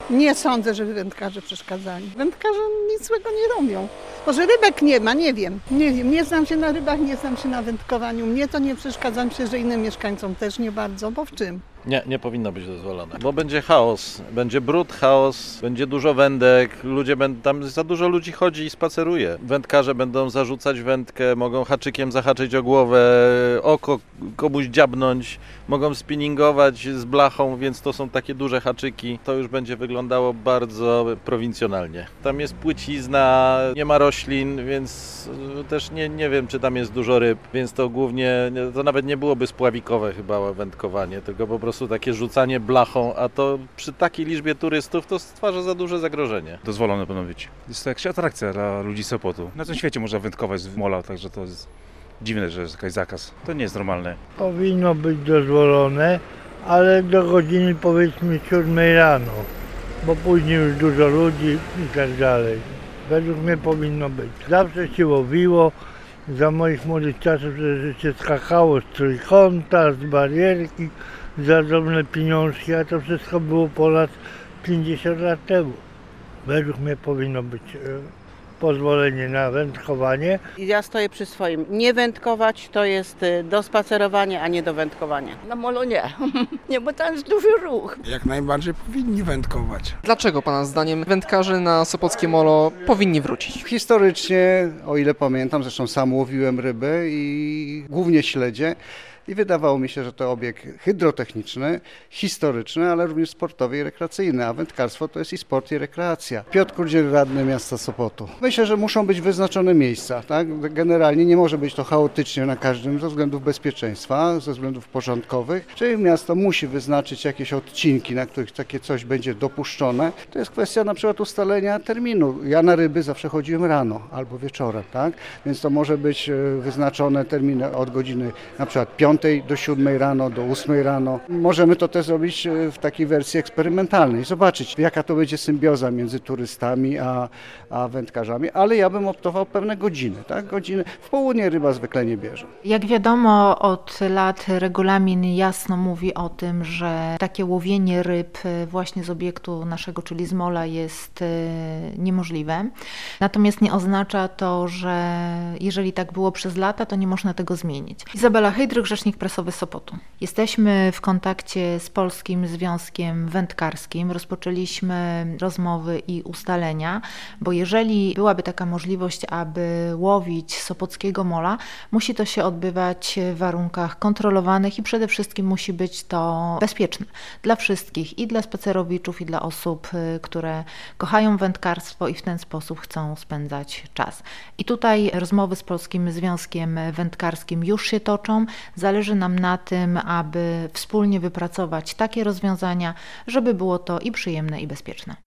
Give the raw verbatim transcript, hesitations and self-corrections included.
Nie sądzę, żeby wędkarze przeszkadzali. Wędkarze nic złego nie robią. Może rybek nie ma, nie wiem. Nie wiem, nie znam się na rybach, nie znam się na wędkowaniu. Mnie to nie przeszkadza, myślę, że innym mieszkańcom też nie bardzo, bo w czym? Nie, nie powinno być dozwolone, bo będzie chaos, będzie brud, chaos, będzie dużo wędek, ludzie będą, tam za dużo ludzi chodzi i spaceruje. Wędkarze będą zarzucać wędkę, mogą haczykiem zahaczyć o głowę, oko komuś dziabnąć, mogą spinningować z blachą, więc to są takie duże haczyki. To już będzie wyglądało bardzo prowincjonalnie. Tam jest płycizna, nie ma roślin, więc też nie, nie wiem, czy tam jest dużo ryb, więc to głównie, to nawet nie byłoby spławikowe chyba wędkowanie, tylko po prostu takie rzucanie blachą, a to przy takiej liczbie turystów to stwarza za duże zagrożenie. Dozwolone powinno być. Jest to jakaś atrakcja dla ludzi Sopotu. Na całym świecie można wędkować w mola, także to jest dziwne, że jest jakiś zakaz. To nie jest normalne. Powinno być dozwolone, ale do godziny powiedzmy siódmej rano, bo później już dużo ludzi i tak dalej. Według mnie powinno być. Zawsze się łowiło, za moich młodych czasów, że się skakało z trójkąta, z barierki, za drobne pieniążki, a to wszystko było ponad pięćdziesiąt lat temu. Według mnie powinno być e, pozwolenie na wędkowanie. Ja stoję przy swoim. Nie wędkować to jest do spacerowania, a nie do wędkowania. Na molo nie, nie, bo tam jest duży ruch. Jak najbardziej powinni wędkować. Dlaczego Pana zdaniem wędkarze na Sopockie Molo powinni wrócić? Historycznie, o ile pamiętam, zresztą sam łowiłem ryby i głównie śledzie. I wydawało mi się, że to obiekt hydrotechniczny, historyczny, ale również sportowy i rekreacyjny, a wędkarstwo to jest i sport, i rekreacja. Piotr Kurdziel, radny miasta Sopotu. Myślę, że muszą być wyznaczone miejsca, tak? Generalnie nie może być to chaotycznie na każdym ze względów bezpieczeństwa, ze względów porządkowych, czyli miasto musi wyznaczyć jakieś odcinki, na których takie coś będzie dopuszczone. To jest kwestia na przykład ustalenia terminu. Ja na ryby zawsze chodziłem rano albo wieczorem, tak? Więc to może być wyznaczone terminy od godziny na przykład piątej do siódmej rano, do ósmej rano. Możemy to też zrobić w takiej wersji eksperymentalnej, zobaczyć jaka to będzie symbioza między turystami a, a wędkarzami, ale ja bym optował pewne godziny, tak? Godziny. W południe ryba zwykle nie bierze. Jak wiadomo, od lat regulamin jasno mówi o tym, że takie łowienie ryb właśnie z obiektu naszego, czyli z mola, jest niemożliwe. Natomiast nie oznacza to, że jeżeli tak było przez lata, to nie można tego zmienić. Izabela Hejdrych, rzecznik prasowy Sopotu. Jesteśmy w kontakcie z Polskim Związkiem Wędkarskim. Rozpoczęliśmy rozmowy i ustalenia, bo jeżeli byłaby taka możliwość, aby łowić Sopockiego Mola, musi to się odbywać w warunkach kontrolowanych i przede wszystkim musi być to bezpieczne dla wszystkich, i dla spacerowiczów, i dla osób, które kochają wędkarstwo i w ten sposób chcą spędzać czas. I tutaj rozmowy z Polskim Związkiem Wędkarskim już się toczą. Zależy nam na tym, aby wspólnie wypracować takie rozwiązania, żeby było to i przyjemne, i bezpieczne.